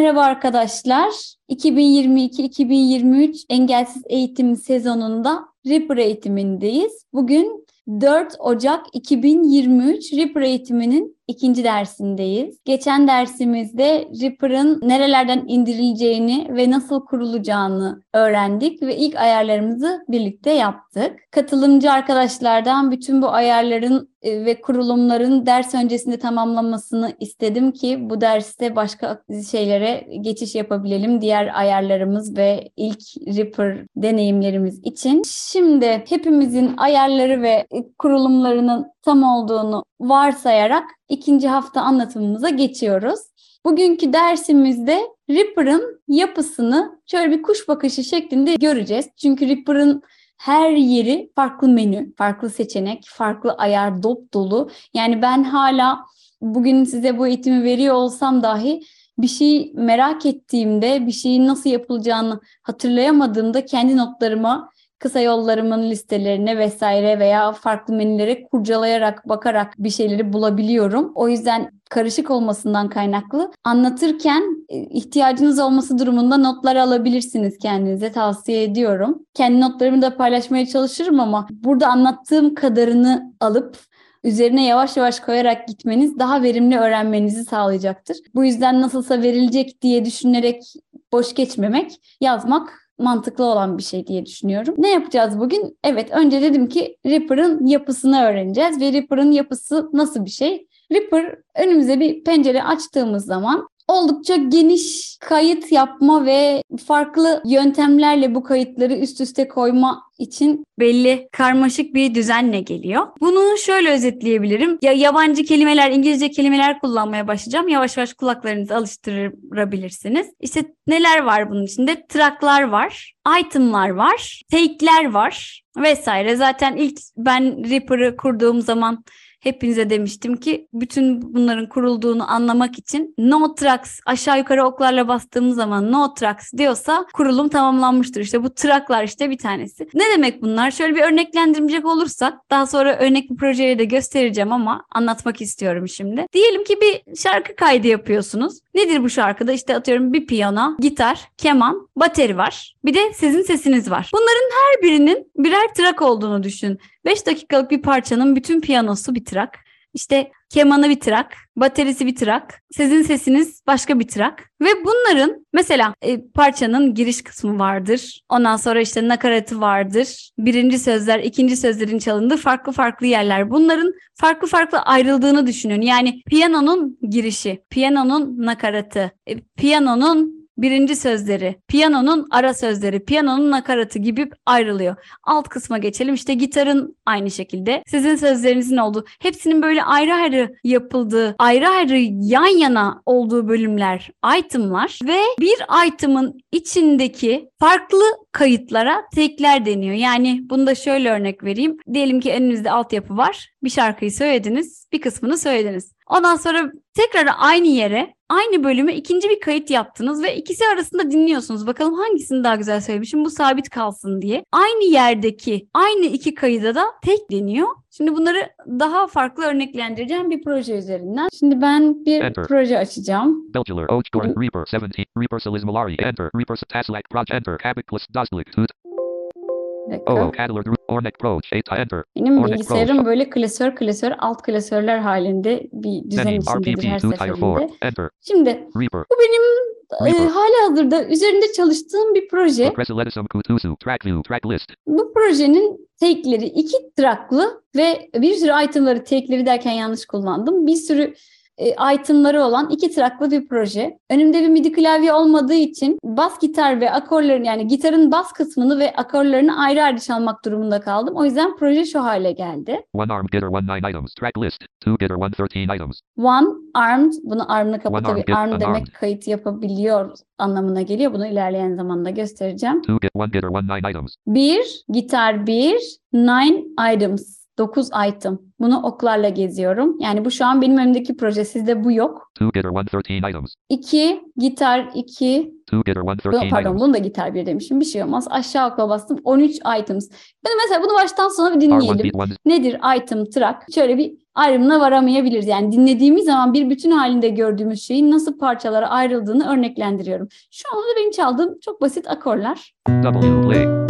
Merhaba arkadaşlar. 2022-2023 engelsiz eğitim sezonunda Reaper eğitimindeyiz. Bugün 4 Ocak 2023 Reaper eğitiminin ikinci dersindeyiz. Geçen dersimizde Reaper'ın nerelerden indirileceğini ve nasıl kurulacağını öğrendik ve ilk ayarlarımızı birlikte yaptık. Katılımcı arkadaşlardan bütün bu ayarların ve kurulumların ders öncesinde tamamlamasını istedim ki bu derste başka şeylere geçiş yapabilelim. Diğer ayarlarımız ve ilk Reaper deneyimlerimiz için. Şimdi hepimizin ayarları ve kurulumlarının tam olduğunu varsayarak ikinci hafta anlatımımıza geçiyoruz. Bugünkü dersimizde Reaper'ın yapısını şöyle bir kuş bakışı şeklinde göreceğiz. Çünkü Reaper'ın her yeri farklı menü, farklı seçenek, farklı ayar dop dolu. Yani ben hala bugün size bu eğitimi veriyor olsam dahi bir şey merak ettiğimde, bir şeyin nasıl yapılacağını hatırlayamadığımda kendi notlarıma, kısa yollarımın listelerine vesaire veya farklı menülere kurcalayarak, bakarak bir şeyleri bulabiliyorum. O yüzden karışık olmasından kaynaklı anlatırken ihtiyacınız olması durumunda notlar alabilirsiniz, kendinize tavsiye ediyorum. Kendi notlarımı da paylaşmaya çalışırım ama burada anlattığım kadarını alıp üzerine yavaş yavaş koyarak gitmeniz daha verimli öğrenmenizi sağlayacaktır. Bu yüzden nasılsa verilecek diye düşünerek boş geçmemek, yazmak mantıklı olan bir şey diye düşünüyorum. Ne yapacağız bugün? Evet, önce dedim ki Reaper'ın yapısını öğreneceğiz ve Reaper'ın yapısı nasıl bir şey? Reaper, önümüze bir pencere açtığımız zaman oldukça geniş kayıt yapma ve farklı yöntemlerle bu kayıtları üst üste koyma için belli karmaşık bir düzenle geliyor. Bunu şöyle özetleyebilirim. Ya yabancı kelimeler, İngilizce kelimeler kullanmaya başlayacağım. Yavaş yavaş kulaklarınızı alıştırabilirsiniz. İşte neler var bunun içinde? Track'lar var, item'lar var, take'ler var vesaire. Zaten ilk ben Reaper'ı kurduğum zaman hepinize demiştim ki bütün bunların kurulduğunu anlamak için no tracks, aşağı yukarı oklarla bastığımız zaman no tracks diyorsa kurulum tamamlanmıştır. İşte bu tracklar işte bir tanesi. Ne demek bunlar? Şöyle bir örneklendirecek olursak, daha sonra örnek bir projeyi de göstereceğim ama anlatmak istiyorum şimdi. Diyelim ki bir şarkı kaydı yapıyorsunuz. Nedir bu şarkıda? İşte atıyorum bir piyano, gitar, keman, bateri var. Bir de sizin sesiniz var. Bunların her birinin birer track olduğunu düşün. 5 dakikalık bir parçanın bütün piyanosu bir track. İşte kemanı bir track, baterisi bir track, sizin sesiniz başka bir track. Ve bunların mesela parçanın giriş kısmı vardır. Ondan sonra işte nakaratı vardır. Birinci sözler, ikinci sözlerin çalındığı farklı farklı yerler. Bunların farklı farklı ayrıldığını düşünün. Yani piyanonun girişi, piyanonun nakaratı, piyanonun birinci sözleri, piyanonun ara sözleri, piyanonun nakaratı gibi ayrılıyor. Alt kısma geçelim. İşte gitarın aynı şekilde. Sizin sözlerinizin olduğu. Hepsinin böyle ayrı ayrı yapıldığı, ayrı ayrı yan yana olduğu bölümler, itemlar ve bir item'ın içindeki farklı kayıtlara take'ler deniyor. Yani bunu da şöyle örnek vereyim. Diyelim ki elinizde altyapı var. Bir şarkıyı söylediniz, bir kısmını söylediniz. Ondan sonra tekrar aynı yere, aynı bölüme ikinci bir kayıt yaptınız ve ikisi arasında dinliyorsunuz. Bakalım hangisini daha güzel söylemişim, bu sabit kalsın diye. Aynı yerdeki, aynı iki kayıda da tek deniyor. Şimdi bunları daha farklı örneklendireceğim bir proje üzerinden. Şimdi ben bir proje açacağım. Belchular, Ojgorn, Reaper 17, Reaper Salismalari, Enter, Reaper Taslak, Proj, Enter, Kabiklis, Daslik, Tut. Oh, Cadler, Ornek Pro, Enter. Benim bilgisayarım böyle klasör alt klasörler halinde bir düzen içindedir her seferinde. Şimdi bu benim halihazırda üzerinde çalıştığım bir proje. Bu projenin take'leri 2 track'lı ve bir sürü item'ları, take'leri derken yanlış kullandım. Bir sürü item'ları olan 2 track'lı bir proje. Önümde bir MIDI klavye olmadığı için bas gitar ve akorların, yani gitarın bas kısmını ve akorlarını ayrı ayrı çalmak durumunda kaldım. O yüzden proje şu hale geldi. One armed gitar, one 9 items. Track list. Two gitar, one 13 items. One armed, bunu arm'la kapat. Tabii arm demek kayıt yapabiliyor anlamına geliyor. Bunu ilerleyen zamanda göstereceğim. One gitar, one 9 items. Bir gitar, 9 items. 9 item. Bunu oklarla geziyorum. Yani bu şu an benim önümdeki proje. Sizde bu yok. 2 gitar, 1 13 items. 2 gitar, 2. 2 gitar, 1 13 Pardon, bunu da gitar 1 demişim. Bir şey olmaz. Aşağı okla bastım. 13 items. Ben mesela bunu baştan sona bir dinleyelim. Nedir item track? Şöyle bir ayrımına varamayabiliriz. Yani dinlediğimiz zaman bir bütün halinde gördüğümüz şeyin nasıl parçalara ayrıldığını örneklendiriyorum. Şu anda benim çaldığım çok basit akorlar. W play.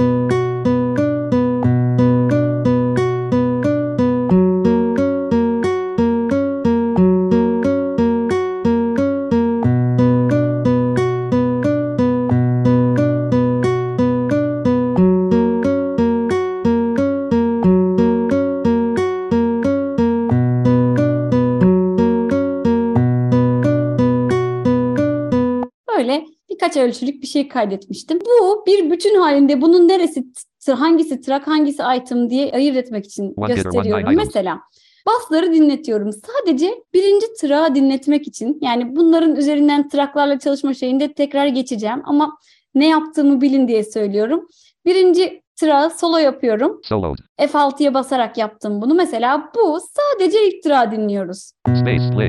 Böyle birkaç ölçülük bir şey kaydetmiştim. Bu bir bütün halinde bunun neresi, hangisi track, hangisi item diye ayırt etmek için One hitter, one gösteriyorum. line items. Mesela bassları dinletiyorum. Sadece birinci track'ı dinletmek için. Yani bunların üzerinden track'larla çalışma şeyinde tekrar geçeceğim. Ama ne yaptığımı bilin diye söylüyorum. Birinci track'ı solo yapıyorum. Soloed. F6'ya basarak yaptım bunu. Mesela bu sadece ilk track'ı dinliyoruz. Space play.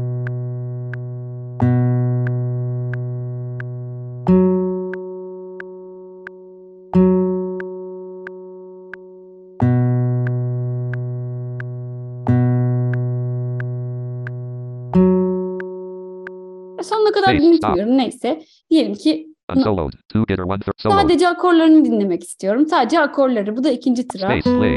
Sonuna kadar Space, dinletmiyorum. Neyse. Diyelim ki Unsoloed. Two hitter, one third. Soloed. sadece akorlarını dinlemek istiyorum. Sadece akorları. Bu da ikinci track. Space play.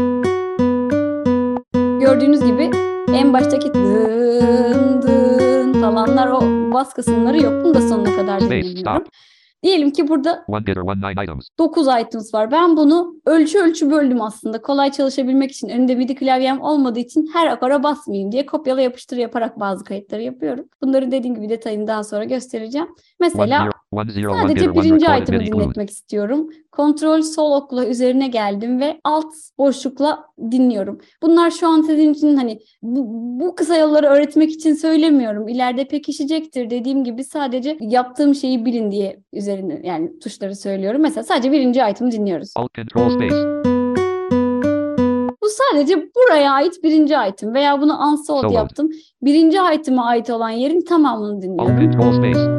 Gördüğünüz gibi en baştaki dın dın falanlar, o bas kısımları yok. Bunu da sonuna kadar Space, dinlemiyorum. stop. Diyelim ki burada One hitter, one line items. 9 items var. Ben bunu ölçü böldüm aslında. Kolay çalışabilmek için, önümde MIDI klavyem olmadığı için her akora basmayayım diye kopyala yapıştır yaparak bazı kayıtları yapıyorum. Bunları dediğim gibi detayını daha sonra göstereceğim. One Mesela zero, one zero, one hitter, sadece one birinci recorded item'ı mini glued. dinletmek istiyorum. Kontrol sol okla üzerine geldim ve alt boşlukla dinliyorum. Bunlar şu an sizin için hani bu kısa yolları öğretmek için söylemiyorum. İleride pekişecektir dediğim gibi, sadece yaptığım şeyi bilin diye üzerine yani tuşları söylüyorum. Mesela sadece birinci item'ı dinliyoruz. Alt control space. Bu sadece buraya ait birinci item veya bunu unsolved Soloed. yaptım. Birinci item'a ait olan yerin tamamını Alt dinliyorum. control space.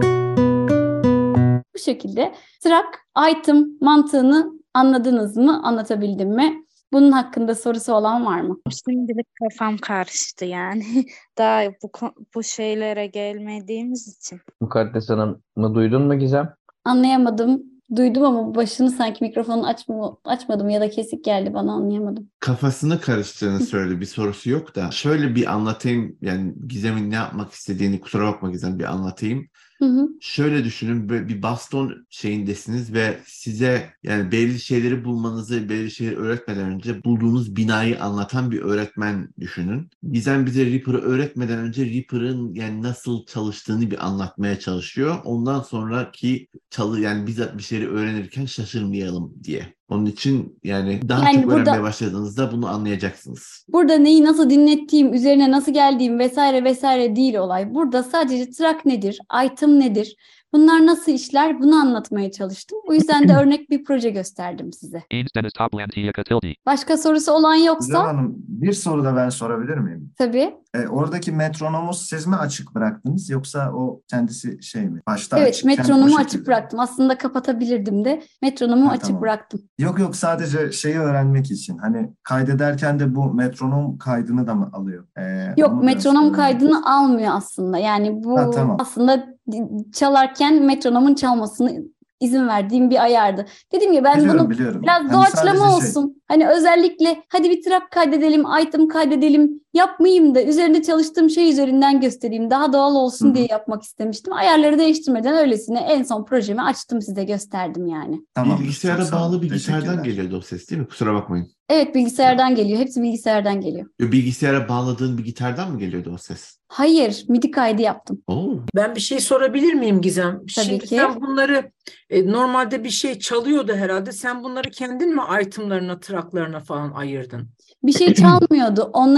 Bu şekilde track, item mantığını anladınız mı? Anlatabildim mi? Bunun hakkında sorusu olan var mı? Şimdilik kafam karıştı yani. Daha bu şeylere gelmediğimiz için. Mukaddes Hanım'ı duydun mu Gizem? Anlayamadım. Duydum ama başını sanki mikrofonunu açmadım ya da kesik geldi bana, anlayamadım. Kafasını karıştığını söyledi. Bir sorusu yok da. Şöyle bir anlatayım. Yani Gizem'in ne yapmak istediğini, kusura bakma Gizem, bir anlatayım. Hı hı. Şöyle düşünün, böyle bir baston şeyindesiniz ve size yani belli şeyleri bulmanızı, belli şeyleri öğretmeden önce bulduğunuz binayı anlatan bir öğretmen düşünün. Gizem bize Reaper'ı öğretmeden önce Reaper'ın yani nasıl çalıştığını bir anlatmaya çalışıyor. Ondan sonraki yani bizzat bir şeyleri öğrenirken şaşırmayalım diye. Onun için yani daha Yani çok burada- öğrenmeye başladığınızda bunu anlayacaksınız. Burada neyi nasıl dinlettiğim, üzerine nasıl geldiğim vesaire vesaire değil olay. Burada sadece track nedir, item nedir, bunlar nasıl işler, bunu anlatmaya çalıştım. O yüzden de örnek bir proje gösterdim size. Einstein is Topland Tilde. Başka sorusu olan Gizem yoksa Hanım, bir soru da ben sorabilir miyim? tabii. Oradaki metronomu siz mi açık bıraktınız yoksa o kendisi şey mi? Başta Evet, açıkken o metronomu şekilde açık mi? bıraktım. Aslında kapatabilirdim de metronomu Ha, açık tamam. bıraktım. Yok sadece şeyi öğrenmek için. Hani kaydederken de bu metronom kaydını da mı alıyor? Yok, Onu biraz metronom öğrenmek kaydını almıyor aslında. Yani bu Ha, tamam. aslında çalarken metronomun çalmasını izin verdiğim bir ayardı. Dediğim gibi ben bunu Biliyorum. biraz Hani doğaçlama sadece olsun. Hani özellikle hadi bir track kaydedelim, item kaydedelim yapmayayım da üzerinde çalıştığım şey üzerinden göstereyim. Daha doğal olsun Hı hı. diye yapmak istemiştim. Ayarları değiştirmeden öylesine en son projemi açtım, size gösterdim yani. Tamamdır, Bilgisayara çok sağ olun. bağlı bir gitardan Teşekkürler. geliyordu o ses, değil mi? Kusura bakmayın. Evet, bilgisayardan geliyor. Hepsi bilgisayardan geliyor. Bilgisayara bağladığın bir gitardan mı geliyordu o ses? Hayır, MIDI kaydı yaptım. Oo. Ben bir şey sorabilir miyim Gizem? Tabii Şimdi ki. sen bunları normalde bir şey çalıyordu herhalde. Sen bunları kendin mi itemlarına, tracklarına falan ayırdın? Bir şey çalmıyordu. Onları ben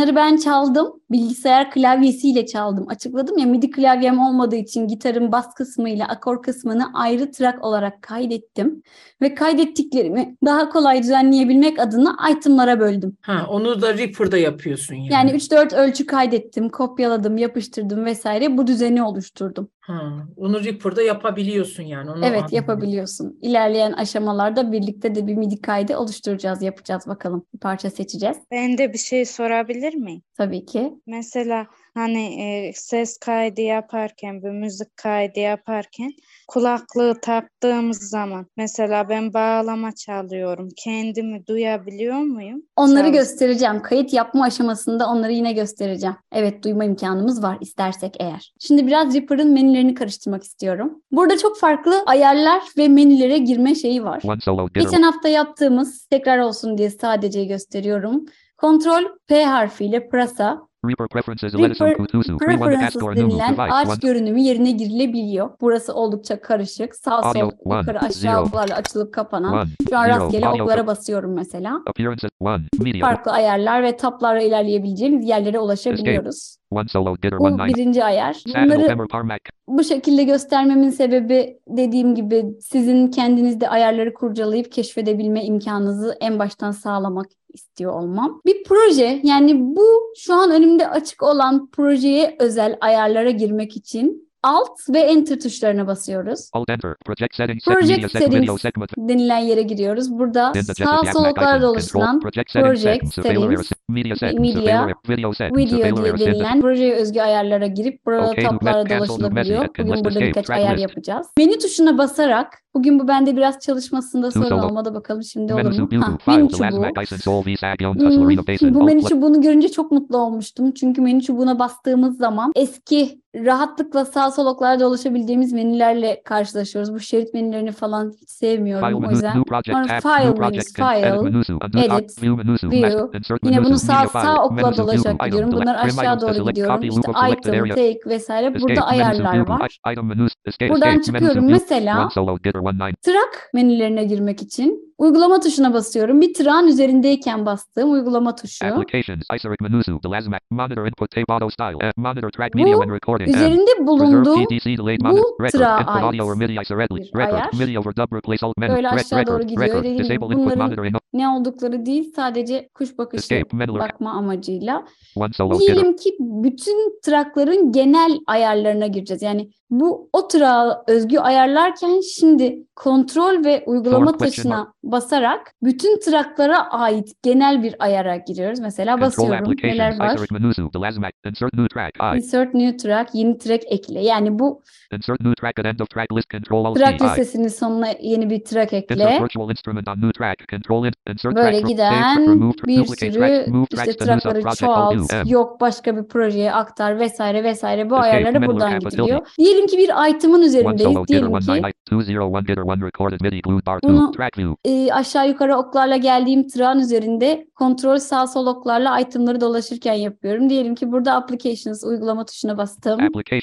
çaldım. Bilgisayar klavyesiyle çaldım. Açıkladım ya, MIDI klavyem olmadığı için gitarın bas kısmıyla akor kısmını ayrı track olarak kaydettim. Ve kaydettiklerimi daha kolay düzenleyebilmek adına itemlara böldüm. Onu da Reaper'da yapıyorsun yani. Yani 3-4 ölçü kaydettim, kopyaladım, yapıştırdım vesaire. Bu düzeni oluşturdum. Onu Reaper'da yapabiliyorsun yani. Onu Evet, anladım. yapabiliyorsun. İlerleyen aşamalarda birlikte de bir MIDI kaydı oluşturacağız, yapacağız bakalım. Bir parça seçeceğiz. Ben de bir şey sorabilir miyim? Tabii ki. Mesela hani ses kaydı yaparken, bir müzik kaydı yaparken kulaklığı taktığımız zaman mesela ben bağlama çalıyorum. Kendimi duyabiliyor muyum? Onları göstereceğim. Kayıt yapma aşamasında onları yine göstereceğim. Evet, duyma imkanımız var istersek eğer. Şimdi biraz Reaper'ın menülerini karıştırmak istiyorum. Burada çok farklı ayarlar ve menülere girme şeyi var. Geçen hafta yaptığımız, tekrar olsun diye sadece gösteriyorum. Ctrl P harfiyle Prasa, Reaper Preferences denilen ağaç görünümü yerine girilebiliyor. Burası oldukça karışık. Sağ sol, yukarı aşağı oklarla açılıp kapanan. Şu an rastgele oklara basıyorum mesela. Farklı ayarlar ve taplarla ilerleyebileceğimiz yerlere ulaşabiliyoruz. Bu birinci ayar. Bunları bu şekilde göstermemin sebebi, dediğim gibi, sizin kendinizde ayarları kurcalayıp keşfedebilme imkanınızı en baştan sağlamak istiyor olmam. Bir proje, yani bu şu an önümde açık olan projeye özel ayarlara girmek için Alt ve Enter tuşlarına basıyoruz. Project Settings denilen yere giriyoruz. Burada sağ sol oklarla oluşturan Project Settings, Media, Video diye denilen projeye özgü ayarlara girip burada taplarla dolaşılabiliyor. Bugün burada birkaç ayar yapacağız. Menü tuşuna basarak, bugün bu bende biraz çalışmasında sorun olmadı, bakalım şimdi olur mu? Menü çubuğu. Bu menü çubuğunu görünce çok mutlu olmuştum. Çünkü menü çubuğuna bastığımız zaman eski rahatlıkla sağ sol oklarda dolaşabildiğimiz menülerle karşılaşıyoruz. Bu şerit menülerini falan hiç sevmiyorum. O yüzden File menüsü, File, Edit, View. Yine bunu sağ okla dolaşarak gidiyorum. Bunlar aşağı doğru gidiyorum. İşte Item, Take vesaire. Burada ayarlar var. Buradan çıkıyorum. Mesela track menülerine girmek için uygulama tuşuna basıyorum. Bir track'ın üzerindeyken bastığım uygulama tuşu. Bu üzerinde bulunduğum bu track'a ait bir ayar. Böyle aşağı doğru gidiyor. Bunların ne oldukları değil, sadece kuş bakışı bakma amacıyla. Diyelim ki bütün track'ların genel ayarlarına gireceğiz. Yani bu o track'a özgü ayarlarken şimdi kontrol ve uygulama tuşuna basarak bütün track'lara ait genel bir ayara giriyoruz. Mesela basıyorum. Neler var? Insert new track, yeni track ekle. Yani bu track listesinin sonuna yeni bir track ekle. Böyle giden bir sürü işte track'ları çoğalt, yok başka bir projeye aktar vesaire vesaire, bu ayarlara buradan gidiliyor. Diyelim ki bir item'ın üzerindeyiz. Diyelim ki bunu aşağı yukarı oklarla geldiğim track'ın üzerinde kontrol sağ sol oklarla item'ları dolaşırken yapıyorum. Diyelim ki burada Applications uygulama tuşuna bastım.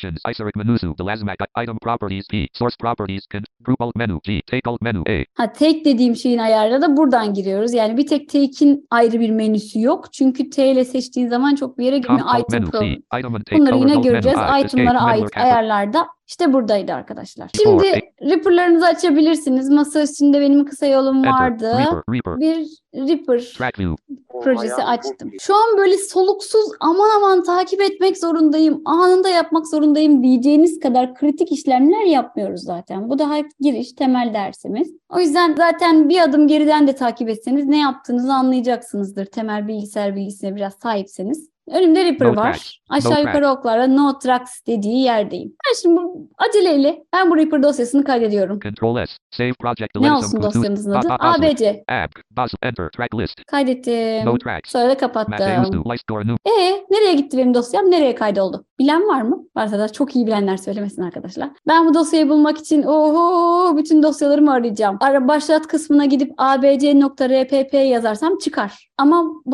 Take dediğim şeyin ayarına da buradan giriyoruz. Yani bir tek take'in ayrı bir menüsü yok. Çünkü T ile seçtiğin zaman çok bir yere gitmiyor. Item Pro. Bunları yine göreceğiz. Item'lara ait ayarlarda işte buradaydı arkadaşlar. Şimdi Reaper'larınızı açabilirsiniz. Masa üstünde benim kısa yolum vardı. Bir Reaper projesi açtım. Şu an böyle soluksuz aman aman takip etmek zorundayım, anında yapmak zorundayım diyeceğiniz kadar kritik işlemler yapmıyoruz zaten. Bu daha giriş, temel dersimiz. O yüzden zaten bir adım geriden de takip etseniz ne yaptığınızı anlayacaksınızdır. Temel bilgisayar bilgisine biraz sahipseniz. Önümde Reaper var. Aşağı yukarı oklarla No Tracks dediği yerdeyim. Ben şimdi bu aceleyle bu Reaper dosyasını kaydediyorum. Ne olsun dosyanızın adı? ABC. Kaydettim. Sonra da kapattım. Nereye gitti benim dosyam? Nereye kaydoldu? Bilen var mı? Varsa da çok iyi bilenler söylemesin arkadaşlar. Ben bu dosyayı bulmak için bütün dosyalarımı arayacağım. Başlat kısmına gidip abc.rpp yazarsam çıkar. Ama bunu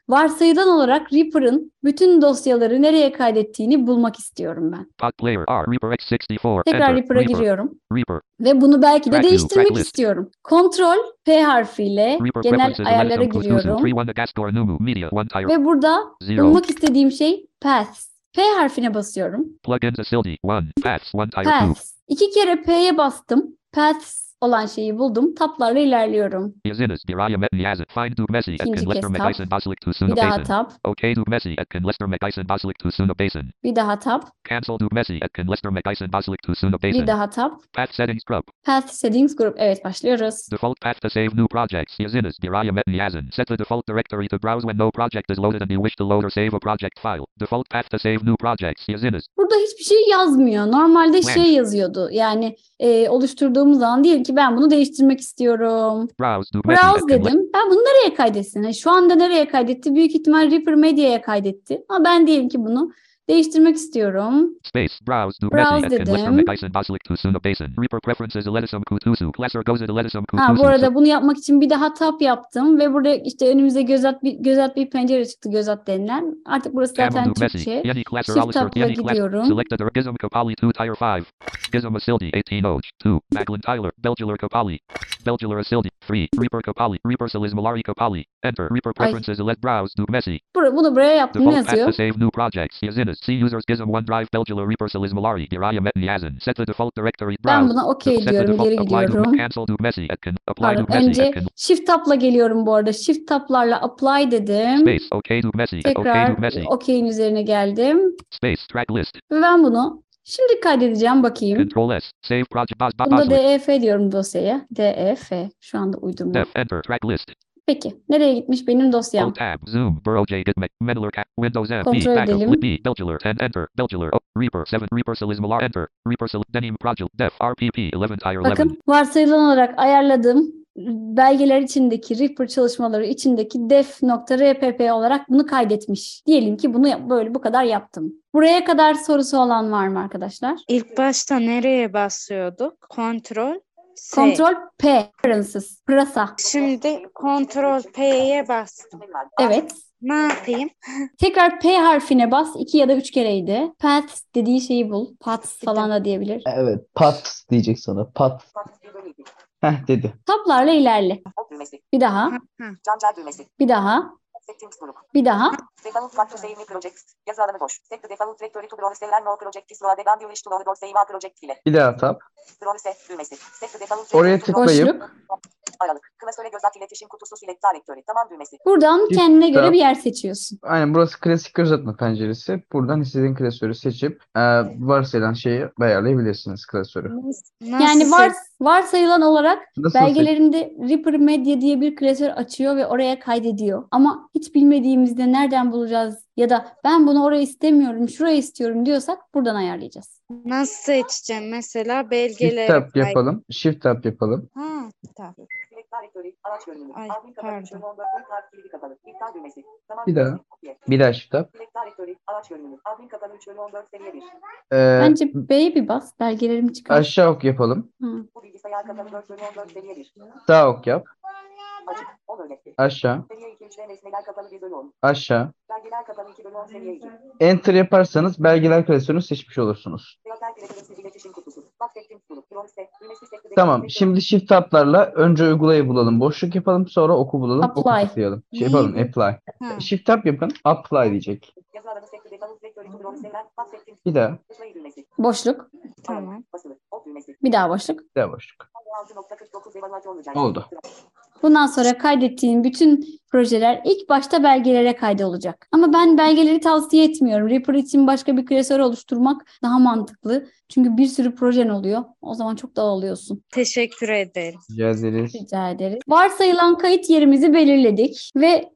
varsayılan olarak Reaper'ın bütün dosyaları nereye kaydettiğini bulmak istiyorum ben. Pod player R Reaper X64. Tekrar Enter. Reaper'a Reaper. giriyorum. Reaper. Ve bunu belki de Track view, değiştirmek track list. istiyorum. Kontrol P harfiyle Reaper genel preferences ayarlara Aletum Kutusu giriyorum. 3-1 Nagastor Numu Media 1 Tire Ve burada 0. bulmak istediğim şey Paths. P harfine basıyorum. Plugins Asildi 1 Paths 1 Tire 2. Paths. 2 kere P'ye bastım. Paths olan şeyi buldum. Taplarla ilerliyorum. Yazines Diraya Met Yazit Find Dug Messi at İkinci Kinlester kez tab. Megaisen Basilic to Suna Bir daha Basin. tab. OK Dug Messi at Kinlester Megaisen Basilic to Suna Basin. Bir daha tab. Cancel Dug Messi at Kinlester Megaisen Basilic to Suna Bir Basin. daha tab. Path Settings Group. Path Settings Group. Evet, başlıyoruz. Default path to save new projects. Yazines Diraya Met Yazin. Set the default directory to browse when no project is loaded and you wish to load or save a project file. Default path to save new projects. Yazines. Burada hiçbir şey yazmıyor. Normalde Blank. şey yazıyordu. Yani oluşturduğumuz zaman diyelim ki ben bunu değiştirmek istiyorum. Browse Dug Messi Browse at Kinlester. dedim. Ben bunu nereye kaydetsin? Yani şu anda nereye kaydetti? Büyük ihtimal Reaper Media'ya kaydetti. Ama ben diyelim ki bunu değiştirmek istiyorum. Space. Browse Dug Browse Messi at Kinlester dedim. Megaisen Basilic to Suna Basin. Reaper preferences Aletum Kutusu. Klasser goes at Aletum Ha, Kutusu. bu arada bunu yapmak için bir daha tab yaptım ve burada işte önümüze göz at bir pencere çıktı, göz at denilen. Artık burası Camel zaten Dug Messi. Türkçe. Yeni Klasser Shift Alister tab'la Yeni Class. gidiyorum. Selected Gizem Kapali 2 Tire 5. Gizem Asildi 18 Oj 2. Maglin Tyler. Belgular Kapali. Belgular Asildi 3. Reaper Kapali. Reaper Saliz Malari Kapali. Enter. Reaper preferences Let Browse Dug Messi. Bunu buraya yaptım, ne Default path to yazıyor? save new projects. Yazines. See users Gizem OneDrive Belgular Reaper Saliz Malari. Diraya Met Yazin. Set the default directory. Ben Browse. buna okey Set the diyorum, default. geri Apply gidiyorum. Dug Cancel Dug Messi. Apply Pardon, Dug Messi. önce Shift tab'la geliyorum bu arada. Shift tab'larla apply dedim. Space. OK Dug Messi. OK Tekrar Dug Messi. okey'in üzerine geldim. Space. Track list. Ve ben bunu şimdi kaydedeceğim, bakayım. Control S. Save project. Bunda Basilic. DEF diyorum dosyaya. DEF. Şu anda uydurma. Def. Enter. Track list. Peki. Nereye gitmiş benim dosyam? Alt tab. Zoom. Burrow J. Gitmek. Mendeler Cap. Windows M. B. Kontrol Backup. edelim. Lit B. Belgular 10. Enter. Belgular. Reaper 7. Reaper Saliz Malar. Enter. Reaper Saliz. Denim Project. Def. RPP 11 Tire 11. Bakın, varsayılan olarak ayarladığım belgeler içindeki Reaper çalışmaları içindeki def.rpp olarak bunu kaydetmiş. Diyelim ki bunu böyle bu kadar yaptım. Buraya kadar sorusu olan var mı arkadaşlar? İlk başta nereye basıyorduk? Kontrol S. Kontrol P. Preferences. Pırasa. Şimdi Kontrol P'ye bastım. Evet. Ne yapayım? Tekrar P harfine bas. 2 ya da 3 kereydi. Paths dediği şeyi bul. Paths falan da diyebilir. Evet, pat diyecek sana. Pat. Heh dedi. Tablarla ilerle. Bir daha. Cancel düğmesi. Bir daha. Settings grup. Bir daha. Default path to save new projects. Yazı alanı boş. Set the default directory to browse and no project is loaded and you wish to load or save a project ile. Bir daha tap. Browse düğmesi. Set the default Oraya directory to browse- tıklayıp Boşluk. Aralık. Klasöre göz at iletişim kutusu select directory. Tamam düğmesi. Buradan Shift kendine göre tab. bir yer seçiyorsun. aynen burası klasik göz atma penceresi. Buradan istediğin klasörü seçip varsayılan şeyi ayarlayabilirsiniz klasörü. Nasıl Yani set- varsayılan olarak Nasıl seç- belgelerinde Reaper Media diye bir klasör açıyor ve oraya kaydediyor. Ama hiç bilmediğimizde nereden bulacağız ya da ben bunu oraya istemiyorum, şuraya istiyorum diyorsak buradan ayarlayacağız. nasıl seçeceğim? Mesela Shift belgelere tab yapalım. Shift tab yapalım. Ha, tamam. Select directory. Araç görünümü. Ay, Admin kapalı. pardon. Şöyle 14 ön kart kilidi kapalı. İptal düğmesi. Tamam Bir daha. düğmesi. Okey. Bir daha shift tab. Select directory. Araç görünümü. Admin kapalı. Şöyle 14 seviye 1. Bence B'ye bir bas, belgelerimi çıkar. Aşağı ok yapalım. Hı. Bu bilgisayar kapalı 4 bölü 14 seviye 1. Sağ ok yap. Açık. 10 öğretti. Aşağı. Seviye 2 3 ve nesneler kapalı 1 bölü 10. Aşağı. Belgeler kapalı 2 bölü 10 seviye 2. Enter yaparsanız belgeler klasörünü seçmiş olursunuz. Local Preferences iletişim kutusu. Bak settings grup. Browse. Düğmesi set the Tamam. default Şimdi shift tab'larla önce uygulayı bulalım. Boşluk yapalım. Sonra oku bulalım. Oku Apply. tıklayalım. Şey Neyi yapalım. bu? Apply. Ha. Shift tab yapın. Apply diyecek. yazı alanı set the default directory to browse and bak settings. Bir daha. Play düğmesi. Boşluk. Tamam. Basılı. O düğmesi. Bir daha boşluk. Bir daha boşluk. 6.49 evaluatör olacak. Oldu. Bundan sonra kaydettiğin bütün projeler ilk başta belgelere kaydolacak. Ama ben belgeleri tavsiye etmiyorum. Reaper için başka bir klasör oluşturmak daha mantıklı. Çünkü bir sürü projen oluyor. O zaman çok dağılıyorsun. Teşekkür ederim. Rica ederiz. Rica ederiz. Varsayılan kayıt yerimizi belirledik ve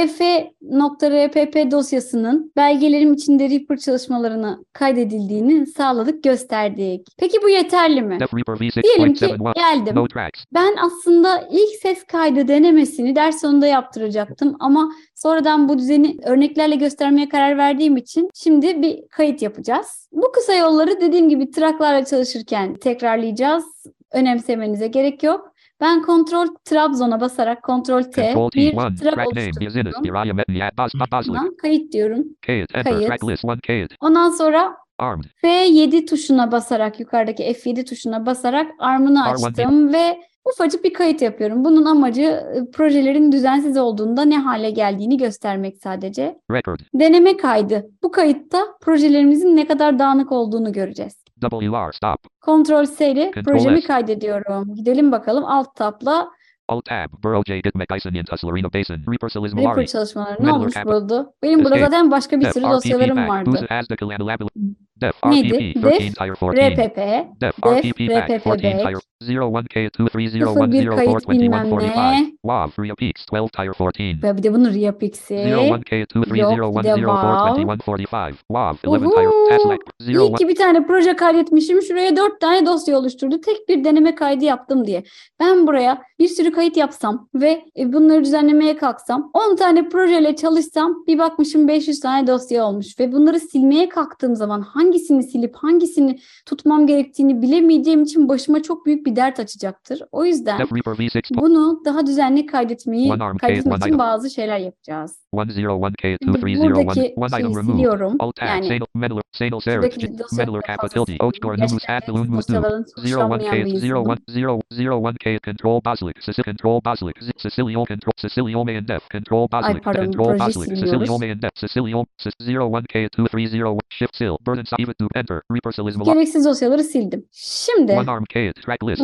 def.rpp dosyasının belgelerim içinde Reaper çalışmalarını kaydedildiğini sağladık, gösterdik. Peki bu yeterli mi? Def Reaper Diyelim ki V6.71. geldim. No tracks. Ben aslında ilk ses kaydı denemesini ders sonunda yaptıracaktım ama sonradan bu düzeni örneklerle göstermeye karar verdiğim için şimdi bir kayıt yapacağız. Bu kısa yolları dediğim gibi traklarla çalışırken tekrarlayacağız. Önemsemenize gerek yok. Ben Ctrl Trabzon'a basarak Ctrl T Control bir T1. trap Track name. Yazını. oluşturdum. Biraya Metniyat. Baslik. Buna kayıt diyorum. Kayıt. Enter. Kayıt. Track list 1. Kayıt. Ondan sonra Armed. F7 tuşuna basarak, yukarıdaki F7 tuşuna basarak armını R1 açtım ve ufacık bir kayıt yapıyorum. Bunun amacı projelerin düzensiz olduğunda ne hale geldiğini göstermek sadece. Record. Deneme kaydı. Bu kayıtta projelerimizin ne kadar dağınık olduğunu göreceğiz. WR. Stop. Ctrl S ile Ctrl projemi S. kaydediyorum. Gidelim bakalım. Alt tabla Alt tab. Burrow J. Gitmek Ison Tuslarina Basin. Reaper Silis Reaper Malari. çalışmaları ne Medler olmuş Cap- burada? Benim burada Escape. zaten başka bir Def. sürü RPP dosyalarım back. vardı. User as the Calandalabel. Def. Neydi? RPP. Def, 13 tire 14. RPP, Def. def, RPP back. RPP 14 back, tire 01K23010421 sıfır bir kayıt bilmem 2145. ne. WAV. Ria Peaks. 12 tire 14. Ve bir de bunun ReaPix'i. Yok, bir de WAV. 01K2301042145. WAV. 11 Uhu. tire. Taslak. İyi ki bir tane proje kaydetmişim. Şuraya 4 tane dosya oluşturdu. Tek bir deneme kaydı yaptım diye. Ben buraya bir sürü kayıt yapsam ve bunları düzenlemeye kalksam, 10 tane projeyle çalışsam bir bakmışım 500 tane dosya olmuş. Ve bunları silmeye kalktığım zaman hangisini silip hangisini tutmam gerektiğini bilemeyeceğim için başıma çok büyük bir dert açacaktır. O yüzden Def Reaper V6. bunu daha düzenli kaydetmek One için item. bazı şeyler yapacağız. 101K2301. Buradaki One şeyi item removed. siliyorum. Alt tab. Yani Sanal Serif. şuradaki Meddler Kappa Tilde. Ochgor Numus Ad Balloon Mus dosyaların hoşlanmayan bir 01K insanım. 01K Control Basilic. Control Basilic. Sicilio Control. Sicilio May and Def. Control Basilic. pardon, Control projeyi Basilic. siliyoruz. Sicilio May and Def. Sicilio 01K2301. Shift Sil. Burden Save to Enter. Reaper Silis Malari. Gereksiz dosyaları sildim. Şimdi One arm K. Track list.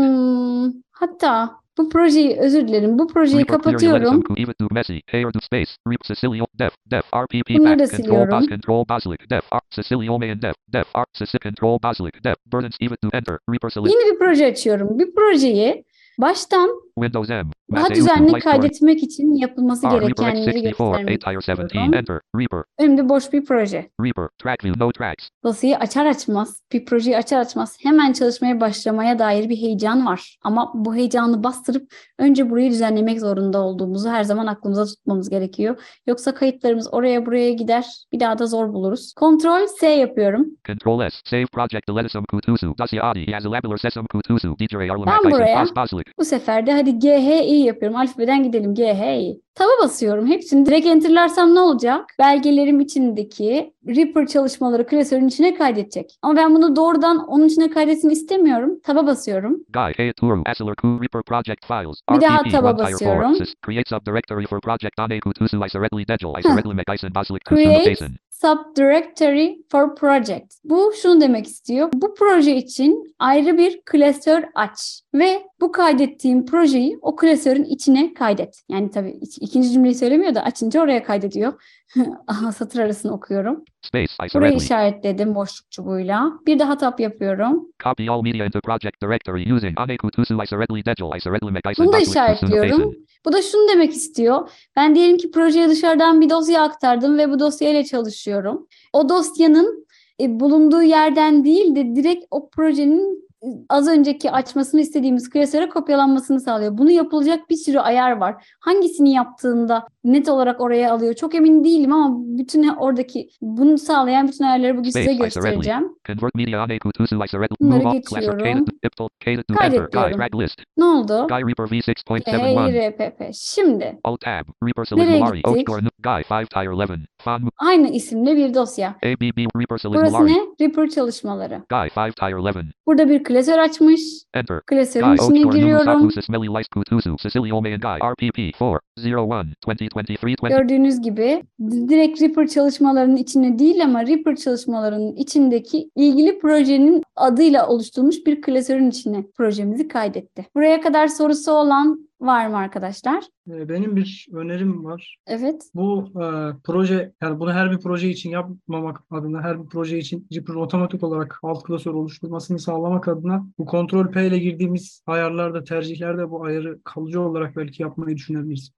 hatta bu projeyi, özür dilerim, bu projeyi Reaper clear your kapatıyorum. letters even to messy. Hair to space. Reap Sicilio. Def. RPP Bunları da back. Control siliyorum. Bas. Control Basilic. Def. Sicilio May and Def. Control Basilic. Def. Burdens even to enter. Reaper Silis. Yeni bir proje açıyorum. Bir projeyi baştan Windows M. daha düzenli kaydetmek için yapılması Reaper gerekenleri X64. 8 göstermek tire 17. istiyorum. Enter. Reaper. Önümde boş bir proje. Reaper. Track view. No tracks. Dosyayı açar açmaz, bir projeyi açar açmaz hemen çalışmaya başlamaya dair bir heyecan var. Ama bu heyecanı bastırıp önce burayı düzenlemek zorunda olduğumuzu her zaman aklımıza tutmamız gerekiyor. Yoksa kayıtlarımız oraya buraya gider, bir daha da zor buluruz. Ctrl S yapıyorum. Control S. Save project. Delesum Kutusu. Dasya Adi. Yazalabular Sesum Kutusu. DJ Arlamak Ben Tyson. buraya Bas Basilic. bu sefer de hadi GHI yapıyorum. Alfabeden gidelim. GHI. Taba basıyorum. Hepsini direkt enterlarsam ne olacak? Belgelerim içindeki Reaper çalışmaları klasörün içine kaydedecek. Ama ben bunu doğrudan onun içine kaydetsin istemiyorum. Taba basıyorum. Guy. Hey Turu. Asilar Ku. Reaper project files. Bir daha RPP. taba One tire 4. basıyorum. Create subdirectory for project Dane Kutusu. Isoredli Dejel. Isoredli Mekison Basilic. Kutusu Create Basin. subdirectory for project. Bu şunu demek istiyor. Bu proje için ayrı bir klasör aç ve bu kaydettiğim projeyi o klasörün içine kaydet. Yani tabii ikinci cümleyi söylemiyor da açınca oraya kaydediyor. Aha, satır arasını okuyorum. Space. Burayı Isoredli. işaretledim boşluk çubuğuyla. Bir daha tap yapıyorum. Copy all media into project directory using Ane Kutusu. Isoredli Dejel. Isoredli Mekison Bunu da Basilic. Kutusu işaretliyorum. Basin. Bu da şunu demek istiyor. Ben diyelim ki projeye dışarıdan bir dosya aktardım ve bu dosyayla çalışıyorum. O dosyanın bulunduğu yerden değil de direkt o projenin az önceki açmasını istediğimiz klasöre kopyalanmasını sağlıyor. Bunu yapılacak bir sürü ayar var. Hangisini yaptığında net olarak oraya alıyor çok emin değilim ama bütün oradaki bunu sağlayan bütün ayarları bugün size Space. göstereceğim. Convert media Ane Kutusu. Isoredli. Bunları Move off. Classic. geçiyorum. K to enter. Kaydet Guy. diyorum. Track list. Ne oldu? Guy Reaper V6.71. HRPP. Şimdi Alt tab. Reaper Silis nereye Malari. gittik? Ochgor Guy 5 tire 11. Fan Aynı isimli bir dosya. ABB Reaper Silis Burası Malari. ne? Reaper çalışmaları. Guy 5 tire 11. Burada bir klasör açmış. Enter. Klasörün Guy içine Ochgor Numus giriyorum. Apu Sismeli Lice Kutusu. Sicilio May and Guy. RPP 401 2023 20. Gördüğünüz gibi direkt Reaper çalışmalarının içine değil ama Reaper çalışmalarının içindeki ilgili projenin adıyla oluşturulmuş bir klasörün içine projemizi kaydetti. Buraya kadar sorusu olan var mı arkadaşlar? Benim bir önerim var. Evet. Bu proje, yani bunu her bir proje için yapmamak adına, her bir proje için Reaper otomatik olarak alt klasör oluşturmasını sağlamak adına bu Ctrl P ile girdiğimiz ayarlarda, tercihlerde bu ayarı kalıcı olarak belki yapmayı düşünebiliriz.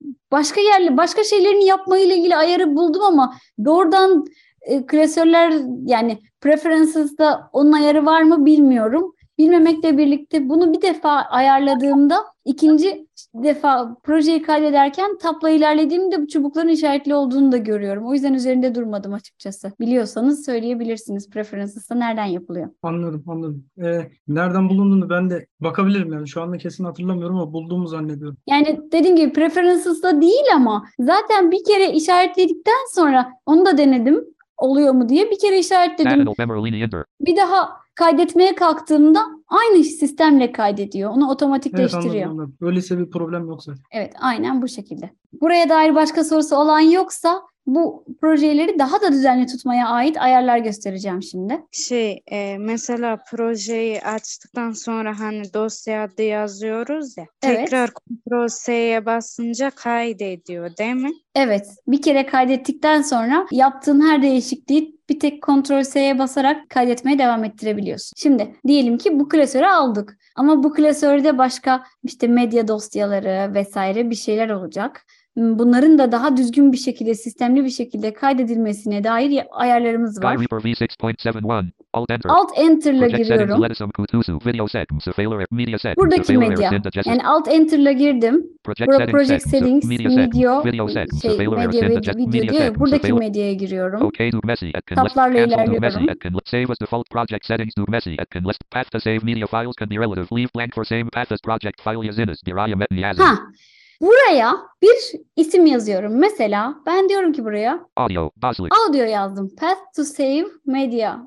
Başka şeylerini yapmayla ilgili ayarı buldum ama doğrudan klasörler yani preferences'da onun ayarı var mı bilmiyorum. bilmemekle birlikte bunu bir defa ayarladığımda ikinci defa projeyi kaydederken tabla ilerlediğimde bu çubukların işaretli olduğunu da görüyorum. O yüzden üzerinde durmadım açıkçası. Biliyorsanız söyleyebilirsiniz. Preferences'ta nereden yapılıyor? Anladım. Nereden bulunduğunu ben de bakabilirim yani. Şu anda kesin hatırlamıyorum ama bulduğumu zannediyorum. Yani dediğim gibi preferences'ta değil ama zaten bir kere işaretledikten sonra onu da denedim. Oluyor mu diye bir kere işaretledim. National memory enter. Bir daha kaydetmeye kalktığımda aynı sistemle kaydediyor. Onu Evet, otomatikleştiriyor. anladım. Öyleyse bir problem yoksa. Evet, aynen bu şekilde. Buraya dair başka sorusu olan yoksa bu projeleri daha da düzenli tutmaya ait ayarlar göstereceğim şimdi. Mesela projeyi açtıktan sonra hani dosya adı yazıyoruz ya. Evet. Tekrar Ctrl+S'ye basınca kaydediyor değil mi? Evet, bir kere kaydettikten sonra yaptığın her değişikliği bir tek Ctrl+S'ye basarak kaydetmeye devam ettirebiliyorsun. Şimdi diyelim ki bu klasörü aldık. Ama bu klasörde başka işte medya dosyaları vesaire bir şeyler olacak. Bunların da daha düzgün bir şekilde, sistemli bir şekilde kaydedilmesine dair ayarlarımız var. Sky Reaper V6.71. Alt Enter. Alt Enter'la Project settings giriyorum. Ledesum Kutusu. Video settings. Failure. Media settings. Buradaki Failure. medya. Synthesis. Yani Alt Enter'la girdim. Project settings, Media video, Video settings. medya Failure. ve Synthesis. video Media diyor ya, settings. buradaki Failure. medyaya giriyorum. Okay to Messi. At can list. Tablarla Cancel to ilerliyorum. Messi. At can save as default project settings to Messi. At can list. Path to save media files can be relative. Leave blank for same path as project file yazınız. Diraya metni yazın. Buraya bir isim yazıyorum. Mesela ben diyorum ki buraya Audio. Baslik. audio yazdım. Path to save media.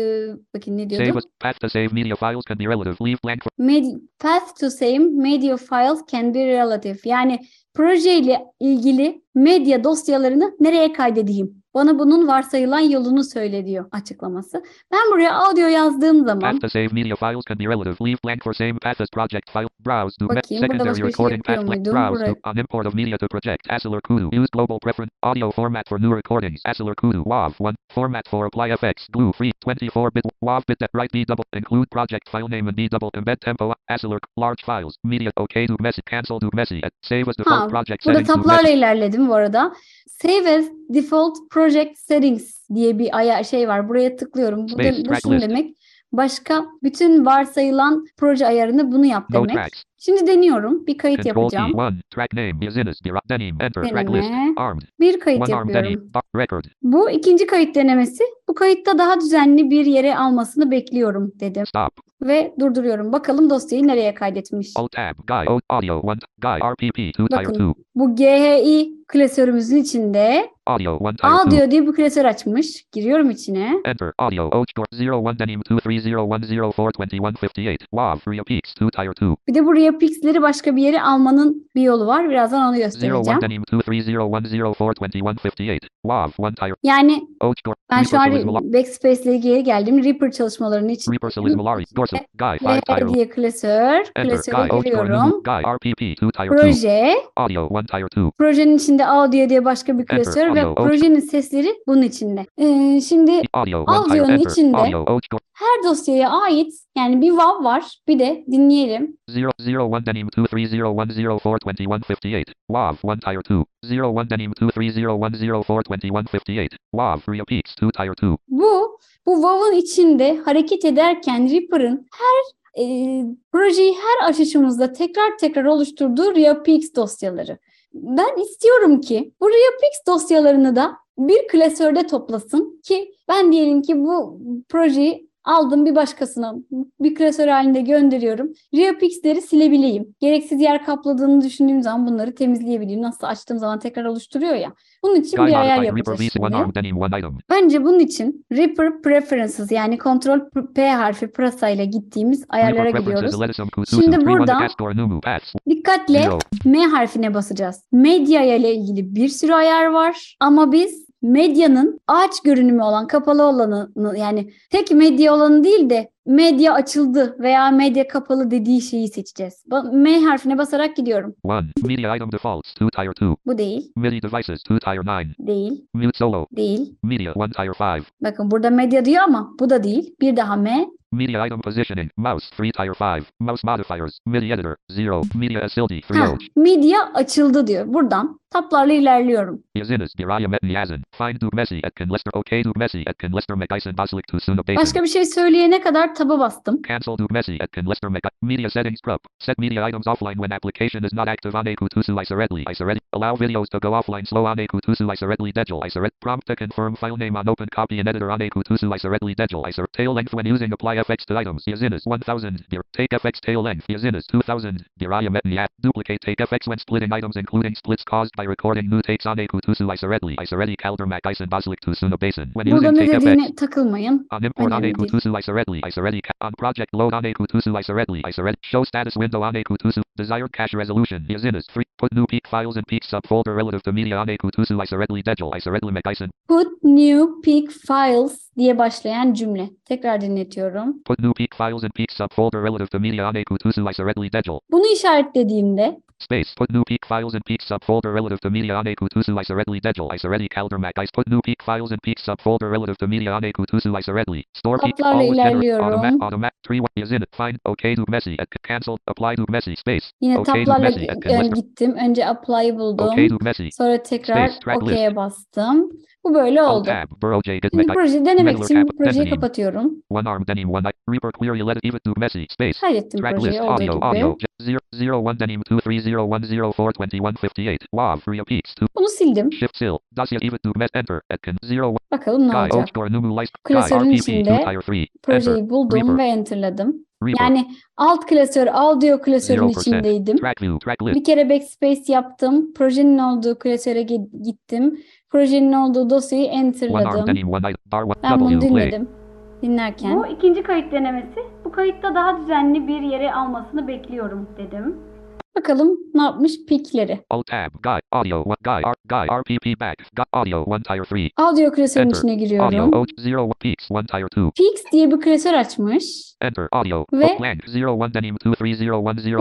Bakın ne Save diyordum? as path to save media files can be relative. Leave blank for Path to save media files can be relative. Yani projeyle ilgili medya dosyalarını nereye kaydedeyim? Bana bunun varsayılan yolunu söyle diyor açıklaması. Ben buraya audio yazdığım zaman path to save media files can be relative. Leave blank for same path as project file. Browse to bakayım burada secondary başka bir şey recording yapıyor path. muydum? Browse Buraya. to on import of media to project. Assler Kudu. Use global preference. Audio format for new recordings. Assler Kudu. WAV 1. Format for apply FX. Glue free. 24-bit. WAV bit that write B double. Include project file name and B double. Embed tempo. Assler. Large files. Media. Okay to Messi. Cancel to Messi. Save as default project Burada settings to tablarla Messi. ilerledim bu arada. Save as default project settings diye bir şey var. Buraya tıklıyorum. Space, Bu track şunu list. demek. Başka bütün varsayılan proje ayarını bunu yap No demek. tracks. Şimdi deniyorum. Bir kayıt Control yapacağım. T1. Track name. Yazınız. Denim. Enter. Track list. Deneme. Armed. Bir kayıt One arm yapıyorum. Record. Bu ikinci kayıt denemesi. Bu kayıtta daha düzenli bir yere almasını bekliyorum dedim. Stop. Ve durduruyorum. Bakalım dosyayı nereye kaydetmiş. Alt tab. Guy. Audio 1. Guy. RPP 2 Tire Bakın 2. bu GHI klasörümüzün içinde Audio 1 Tire 2. audio diye bir klasör açmış. Giriyorum içine. Enter. Audio. Outdoor 01 Denim 23010422158. WAV. Ria Peaks 2 Tire 2. Bir de bu Reapix'leri başka bir yere almanın bir yolu var. Birazdan onu 01 göstereceğim. Denim 23010422158. WAV 1 Tire. Yani Outdoor. ben şu an Reaper Solis Backspace'le geri geldim. Reaper çalışmalarının için Reaper Solis Malari. Dorsal. Guy 5 Tire. diye klasör. Enter. Klasöre Guy. Outdoor. giriyorum. Guy. RPP 2 Tire 2. Proje. Audio 1 Tire 2. Projenin içinde audio diye başka bir klasör ve audio, projenin sesleri bunun içinde. Şimdi Audio 1 Tire. audio'nun Enter. içinde Audio. Outdoor. her dosyaya ait yani bir WAV var. Bir de dinleyelim. 001 Denim 23010422158. WAV 1 Tire 2. 01 Denim 23010422158. WAV Ria Peaks 2 Tire 2. Bu WAV'ın içinde hareket ederken Reaper'ın projeyi her açışımızda tekrar oluşturduğu ReaPix dosyaları. Ben istiyorum ki bu ReaPix dosyalarını da bir klasörde toplasın ki ben diyelim ki bu projeyi aldım bir başkasına bir klasör halinde gönderiyorum. ReaPix'leri silebileyim. Gereksiz yer kapladığını düşündüğüm zaman bunları temizleyebileyim. Nasıl açtığım zaman tekrar oluşturuyor ya. Bunun için Guy bir ayar modified Reaper yapacağız V1 şimdi. arm Denim 1 item. Önce bunun için Reaper Preferences yani Ctrl P harfi pırasa ile gittiğimiz ayarlara Reaper gidiyoruz. preferences Ledesum Kutusu Şimdi 31 burada Castor Numu Paths. Dikkatle 0. M harfine basacağız. Medya ile ilgili bir sürü ayar var ama biz medyanın ağaç görünümü olan kapalı olanı yani tek medya olanı değil de medya açıldı veya medya kapalı dediği şeyi seçeceğiz. M harfine basarak gidiyorum. 1. Media item defaults 2 Tire 2. Bu değil, MIDI devices 2 Tire 9. değil, Mute solo. değil. Media 1 Tire 5. Bakın burada medya diyor ama bu da değil. Bir daha M. Media item positioning. Mouse 3 Tire 5. Mouse modifiers. MIDI editor 0. Media asildi 3 Ha, medya açıldı diyor. Buradan tablarla ilerliyorum. Yazınız Diraya metni yazın. Find to Messi at can lister OK to Messi at can lister McIson Baslik to Suna Basin. Başka bir şey söyleyene kadar Tekrar taba bastım. Cancel do Messi at can Lester Media settings prop. Set media items offline when application is not active on Kutusu Isaretli. Allow videos to go offline slow on Kutusu Isaretli Dejel Iseret. Prompt to confirm file name on open copy and editor on Kutusu Isaretli Dejel Iseret. Tail length when using apply FX to items. Yazinas 1000. Take FX tail length. Yazinas 2000. Diraya Metniat. Duplicate take FX when splitting items including splits caused by recording new takes on Kutusu Isaretli. Isereti Kaldermak Isen Baslik Tusuna Basin. When Burada using ne take FX. dediğine takılmayın. On import on Önemli değil. Kutusu Isaretli. On project load on Kutusu Isaretli. Show status window on Kutusu. Desired cache resolution. Yazinas 3. Put new peak files and peak subfolder relative to media on Kutusu Isaretli Dejel Isaretli Isen. Put new peak files diye başlayan cümle. Tekrar dinletiyorum. Put new peak files and peak subfolder relative to media on Kutusu Isaretli Dejel. Bunu işaretlediğimde Space. Put new peak files and peak subfolder relative to media on Kutusu Isaretli Dejel Isereti Kaldermak Ice. Put new peak files and peak subfolder relative to media on Kutusu Isaretli. Store peak. Tablarla Always generate. ilerliyorum. Automat. 3 Yazin. Find. Okay do Messi. Cancel. Apply do Messi. Space. Yine Okay do tablarla Messi. Can Lester. gittim. Önce apply'ı buldum. Okay do Messi. Sonra tekrar Space, track OK'ye bastım. Bu böyle Alt oldu. tab. Burrow J. Git Şimdi projeyi denemek Meddler için cap, bu projeyi denedim. kapatıyorum. One arm denim one Reaper query let it even do Messi. Space. Kaydettim Track projeyi list olduğu audio gibi. audio 001 denim 230104258 WAV 3 peaks 2 Bunu sildim. shift sil dossier even do met enter atkin 0 Bakalım ne guy olacak. Oakdor numu lice guy Klasörün RPP içinde 2 tire 3 enter projeyi buldum Reaper ve enterladım. Reaper Yani alt klasör, audio klasörün 0% içindeydim. track view track list Bir kere backspace yaptım. Projenin olduğu klasöre gittim. Projenin olduğu dosyayı one arm enterladım. denim one bar one Ben bunu W play dinledim. Dinlerken. Bu ikinci kayıt denemesi. Bu kayıtta daha düzenli bir yere almasını bekliyorum dedim. Bakalım ne yapmış peakleri. alt tab guy audio one guy RPP back audio 1 tire 3 Audio klasörün enter içine audio giriyorum. 0 peaks 1 tire 2 Peaks diye bir klasör açmış. enter audio Ve blank 01 denim 230104258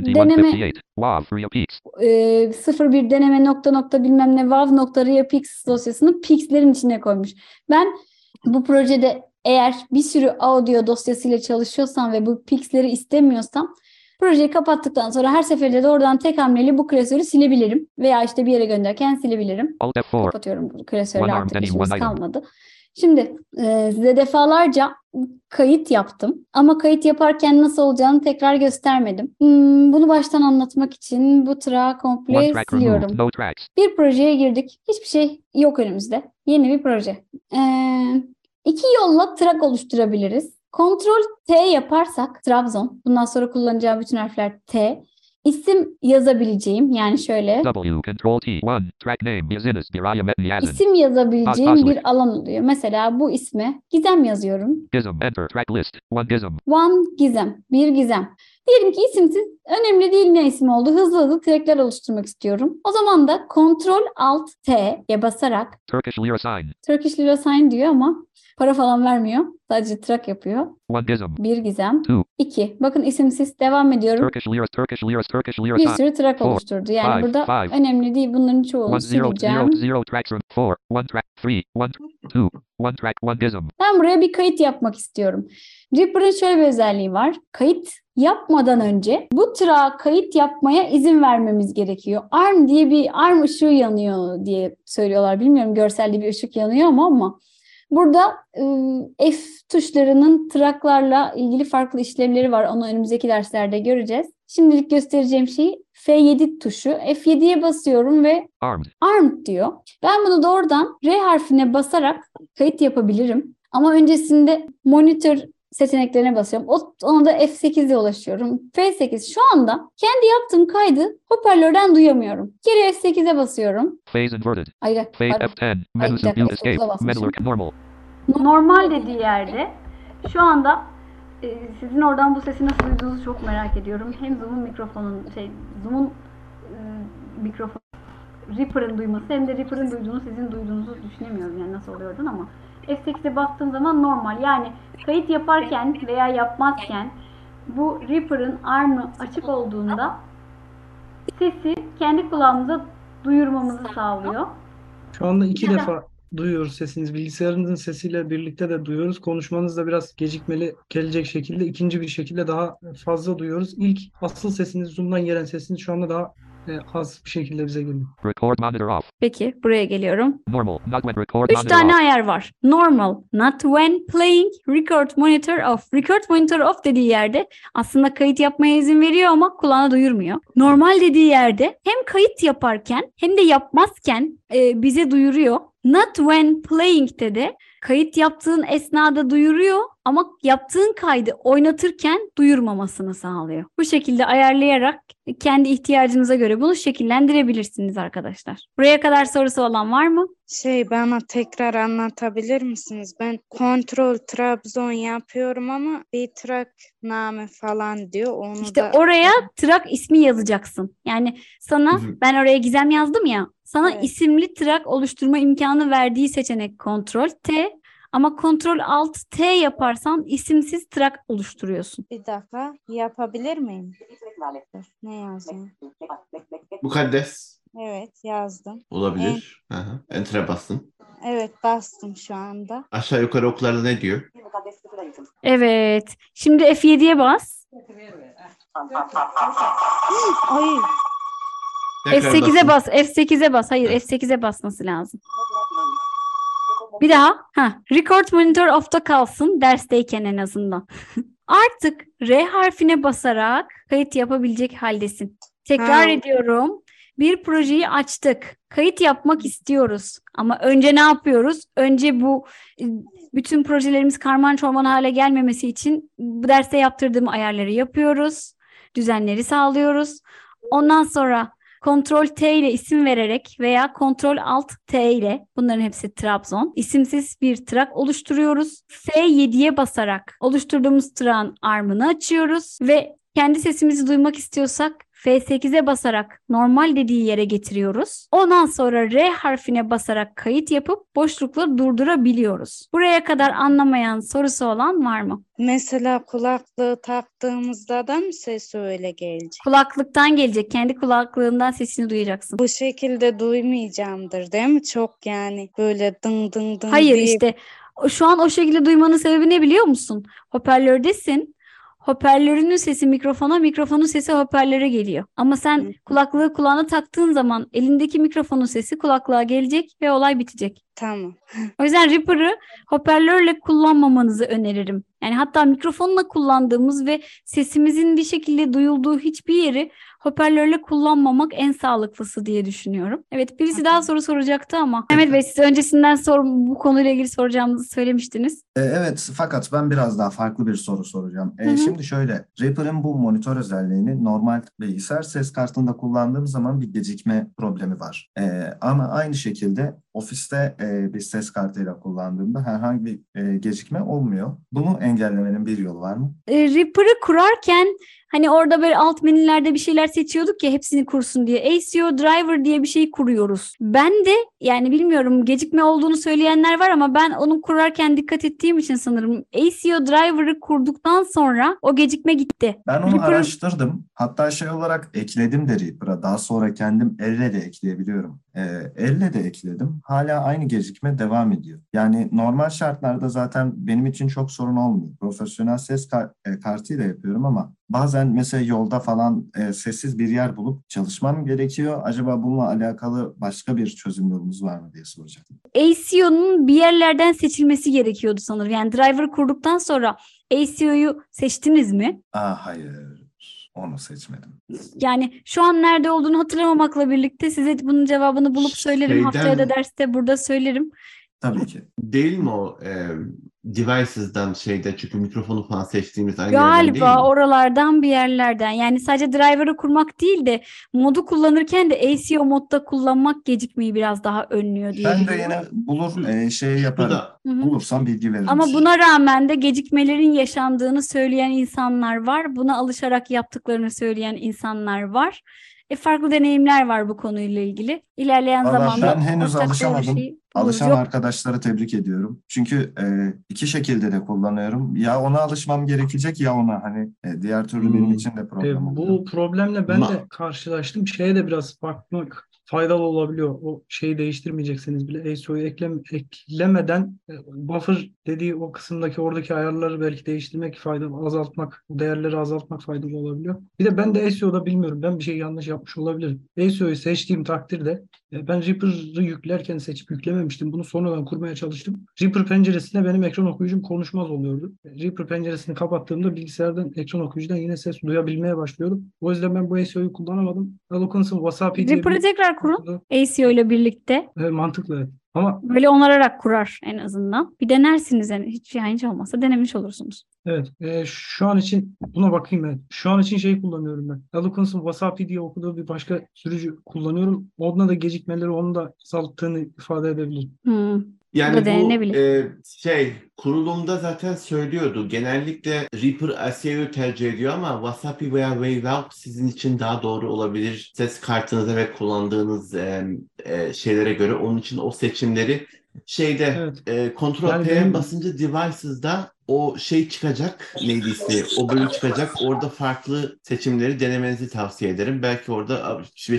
WAV 3 peaks 01 deneme nokta nokta bilmem ne wav nokta reapix dosyasını peaks'lerin içine koymuş. Ben bu projede eğer bir sürü audio dosyasıyla çalışıyorsam ve bu peaks'leri istemiyorsam projeyi kapattıktan sonra her seferinde de oradan tek hamleli bu klasörü silebilirim. Veya işte bir yere gönderirken silebilirim. alt F4 Kapatıyorum bu klasörle, one arm artık denim işimiz one item kalmadı. Şimdi size defalarca kayıt yaptım. Ama kayıt yaparken nasıl olacağını tekrar göstermedim. Bunu baştan anlatmak için bu track'ı one komple track siliyorum. removed no tracks Bir projeye girdik. Hiçbir şey yok önümüzde. Yeni bir proje. İki yolla track oluşturabiliriz. Ctrl T yaparsak Trabzon. Bundan sonra kullanacağım bütün harfler T. İsim yazabileceğim. Yani şöyle. W control T 1 track name Yazinis Biraya Metni Yazin İsim yazabileceğim Baslik. bir alan oluyor. Mesela bu isme Gizem yazıyorum. Gizem enter track list 1 Gizem One Gizem. Bir Gizem. Diyelim ki isimsiz. Önemli değil ne isim oldu. Hızlı hızlı trackler oluşturmak istiyorum. O zaman da Ctrl Alt T'ye basarak Turkish Lira sign Turkish Lira Sign diyor ama para falan vermiyor. Sadece track yapıyor. 1 Gizem Bir Gizem. 2 2. Bakın isimsiz devam ediyorum. Turkish Lira Bir sign sürü track Four, oluşturdu. Yani five, burada five. önemli değil. Bunların çoğunu 1 0 sileceğim. 0 tracks 4 1 track 3 1 2 1 track 1 Gizem Ben buraya bir kayıt yapmak istiyorum. Reaper'ın şöyle bir özelliği var. Kayıt yapmadan önce bu track'a kayıt yapmaya izin vermemiz gerekiyor. ARM diye bir ARM ışığı yanıyor diye söylüyorlar. Bilmiyorum, görselde bir ışık yanıyor ama burada F tuşlarının track'larla ilgili farklı işlevleri var. Onu önümüzdeki derslerde göreceğiz. Şimdilik göstereceğim şey F7 tuşu. F7'ye basıyorum ve armed ARM diyor. Ben bunu doğrudan R harfine basarak kayıt yapabilirim. Ama öncesinde monitör seçeneklerine basıyorum. Ona da F8'e ulaşıyorum. F8 şu anda kendi yaptığım kaydı hoparlörden duyamıyorum. Geri F8'e basıyorum. phase inverted Ay, phase pardon. F10 Ay, Medusa bir dakika, view escape F9'a basmışım. Meddler normal Normal dediği yerde şu anda sizin oradan bu sesi nasıl duyduğunuzu çok merak ediyorum. Hem Zoom'un mikrofon Reaper'ın duyması hem de Reaper'ın duyduğunu sizin duyduğunuzu düşünemiyorum yani nasıl oluyor oradan ama F8'e bastığım zaman normal. Yani kayıt yaparken veya yapmazken bu Reaper'ın ARM'ı açık olduğunda sesi kendi kulağımıza duyurmamızı sağlıyor. Şu anda 2 defa duyuyoruz sesiniz. Bilgisayarınızın sesiyle birlikte de duyuyoruz. Konuşmanız da biraz gecikmeli gelecek şekilde, ikinci bir şekilde daha fazla duyuyoruz. İlk asıl sesiniz, Zoom'dan gelen sesiniz şu anda daha az bir şekilde bize geliyor. Record monitor off. Peki buraya geliyorum. Normal. Not when record 3 monitor tane off. ayar var. Normal, not when playing, record monitor off. Record monitor off dediği yerde aslında kayıt yapmaya izin veriyor ama kulağına duyurmuyor. Normal dediği yerde hem kayıt yaparken hem de yapmazken bize duyuruyor. Not when playing de kayıt yaptığın esnada duyuruyor ama yaptığın kaydı oynatırken duyurmamasını sağlıyor. Bu şekilde ayarlayarak kendi ihtiyacınıza göre bunu şekillendirebilirsiniz arkadaşlar. Buraya kadar sorusu olan var mı? Bana tekrar anlatabilir misiniz? Ben kontrol Trabzon yapıyorum ama bir trak name falan diyor. Onu İşte da oraya trak ismi yazacaksın. Yani sana Hı hı. ben oraya Gizem yazdım ya. Sana Evet. isimli trak oluşturma imkanı verdiği seçenek Ctrl T ama Ctrl Alt T yaparsan isimsiz trak oluşturuyorsun. bir dakika yapabilir miyim? Filtre klarlet. Ne yazayım? Mukaddes Evet yazdım. olabilir. Aha. Enter'e bastın. Evet bastım şu anda. Aşağı yukarı oklarda ne diyor? Bir mukaddes sıfır eğitim. Evet. Şimdi F7'ye bas. Ay Tekrar F8'e basın. bas. F8'e bas. Hayır, Evet. F8'e basması lazım. Bir daha. Record monitor off'ta kalsın dersteyken en azından. Artık R harfine basarak kayıt yapabilecek haldesin. Tekrar Ha. ediyorum. Bir projeyi açtık. Kayıt yapmak istiyoruz. Ama önce ne yapıyoruz? Önce bu bütün projelerimiz karman çorman hale gelmemesi için bu derste yaptırdığım ayarları yapıyoruz. Düzenleri sağlıyoruz. Ondan sonra Ctrl T ile isim vererek veya Ctrl Alt T ile bunların hepsi Trabzon. İsimsiz bir trak oluşturuyoruz. F7'ye basarak oluşturduğumuz trakın armını açıyoruz ve kendi sesimizi duymak istiyorsak F8'e basarak normal dediği yere getiriyoruz. Ondan sonra R harfine basarak kayıt yapıp boşlukla durdurabiliyoruz. Buraya kadar anlamayan sorusu olan var mı? mesela kulaklığı taktığımızda da mı ses öyle gelecek? Kulaklıktan gelecek. Kendi kulaklığından sesini duyacaksın. Bu şekilde duymayacağımdır değil mi? Çok yani böyle dın dın dın Hayır diye. işte şu an o şekilde duymanın sebebi ne biliyor musun? Hoparlördesin. Hoparlörünün sesi mikrofona, mikrofonun sesi hoparlöre geliyor. Ama sen kulaklığı kulağına taktığın zaman elindeki mikrofonun sesi kulaklığa gelecek ve olay bitecek. Tamam. O yüzden Reaper'ı hoparlörle kullanmamanızı öneririm. Yani hatta mikrofonla kullandığımız ve sesimizin bir şekilde duyulduğu hiçbir yeri hoparlörle kullanmamak en sağlıklısı diye düşünüyorum. Evet, birisi daha soru soracaktı ama. Mehmet Bey, siz öncesinden bu konuyla ilgili soracağınızı söylemiştiniz. Evet, fakat ben biraz daha farklı bir soru soracağım. Hı hı. Şimdi şöyle, Reaper'ın bu monitör özelliğini normal bilgisayar ses kartında kullandığım zaman bir gecikme problemi var. Ama aynı şekilde ofiste bir ses kartıyla kullandığımda herhangi bir gecikme olmuyor. Bunu engellemenin bir yolu var mı? Reaper'ı kurarken hani orada böyle alt menülerde bir şeyler seçiyorduk ya hepsini kursun diye. ACO Driver diye bir şey kuruyoruz. Ben de yani bilmiyorum gecikme olduğunu söyleyenler var ama ben onu kurarken dikkat ettiğim için sanırım ACO Driver'ı kurduktan sonra o gecikme gitti. Ben onu Reaper- araştırdım. Hatta şey olarak ekledim de Reaper'a. Daha sonra kendim elle de ekleyebiliyorum. Elle de ekledim. Hala aynı gecikme devam ediyor. Yani normal şartlarda zaten benim için çok sorun olmuyor. Profesyonel ses kartıyla yapıyorum ama bazen mesela yolda falan sessiz bir yer bulup çalışmam gerekiyor. Acaba bununla alakalı başka bir çözüm yolumuz var mı diye soracaktım. ACO'nun bir yerlerden seçilmesi gerekiyordu sanırım. Yani driver kurduktan sonra ACO'yu seçtiniz mi? Hayır. Onu seçmedim. Yani şu an nerede olduğunu hatırlamamakla birlikte size bunun cevabını bulup söylerim. Haftaya da derste burada söylerim. Tabii ki. Değil mi o devices'dan çünkü mikrofonu falan seçtiğimiz aynı yerden değil mi? Galiba oralardan bir yerlerden. Yani sadece driver'ı kurmak değil de modu kullanırken de ACO modda kullanmak gecikmeyi biraz daha önlüyor diye Ben de biliyorum. yine bulur yaparım. Bu da Hı hı. Bulursam bilgi veririm. Ama buna rağmen de gecikmelerin yaşandığını söyleyen insanlar var. Buna alışarak yaptıklarını söyleyen insanlar var. Farklı deneyimler var bu konuyla ilgili. İlerleyen Vallahi zamanda ben henüz ortak doğru alışamadım. şeyi buluruz. Alışan Yok, arkadaşları tebrik ediyorum. Çünkü iki şekilde de kullanıyorum. Ya ona alışmam gerekecek ya ona. Hani diğer türlü benim için de problem oluyor. Bu problemle ben Ma- de karşılaştım. Şeye de biraz bakmak faydalı olabiliyor. O şeyi değiştirmeyecekseniz bile ASIO'yu eklemeden buffer dediği o kısımdaki oradaki ayarları belki değiştirmek faydalı, azaltmak, değerleri azaltmak faydalı olabiliyor. Bir de ben de ASIO'da bilmiyorum. Ben bir şey yanlış yapmış olabilirim. ASIO'yu seçtiğim takdirde ben Reaper'ı yüklerken seçip yüklememiştim. Bunu sonradan kurmaya çalıştım. Reaper penceresine benim ekran okuyucum konuşmaz oluyordu. Reaper penceresini kapattığımda bilgisayardan, ekran okuyucudan yine ses duyabilmeye başlıyordum. O yüzden ben bu ASIO'yu kullanamadım. Eloquence'ın Wasapi diye Reaper'ı bir tekrar kurun ASIO ile birlikte. mantıklı, evet. Ama Böyle onararak kurar en azından. Bir denersiniz yani hiç olmazsa denemiş olursunuz. evet, şu an için buna bakayım ben. Şu an için şey kullanıyorum ben. Eloquence'ın Wasapi diye okuduğu bir başka sürücü kullanıyorum. Onda da gecikmeleri onu da azalttığını ifade edebilirim. Bu Yani da bu denenebilir. kurulumda zaten söylüyordu. Genellikle Reaper SEO'yu tercih ediyor ama Wasapi veya Waveout sizin için daha doğru olabilir. Ses kartınıza ve kullandığınız şeylere göre. Onun için o seçimleri Evet. Ctrl Yani P'ye benim basınca Devices'da o şey çıkacak. Neydi ismi? O bölüm çıkacak. Orada farklı seçimleri denemenizi tavsiye ederim. Belki orada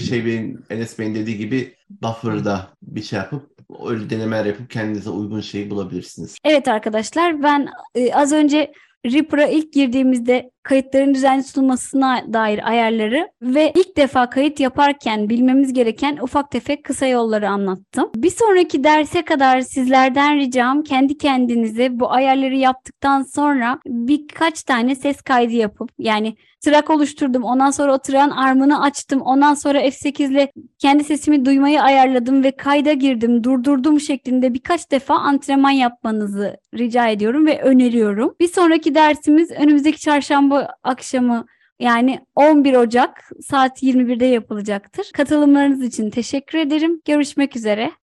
Enes Bey'in dediği gibi buffer'da bir şey yapıp öyle denemeler yapıp kendinize uygun şeyi bulabilirsiniz. Evet arkadaşlar, ben az önce Reaper'a ilk girdiğimizde kayıtların düzenli tutulmasına dair ayarları ve ilk defa kayıt yaparken bilmemiz gereken ufak tefek kısa yolları anlattım. Bir sonraki derse kadar sizlerden ricam kendi kendinize bu ayarları yaptıktan sonra birkaç tane ses kaydı yapıp, yani track oluşturdum, ondan sonra o track'ın armını açtım, ondan sonra F8 ile kendi sesimi duymayı ayarladım ve kayda girdim, durdurdum şeklinde birkaç defa antrenman yapmanızı rica ediyorum ve öneriyorum. Bir sonraki dersimiz önümüzdeki çarşamba akşamı, yani 11 Ocak saat 21'de yapılacaktır. Katılımlarınız için teşekkür ederim. Görüşmek üzere.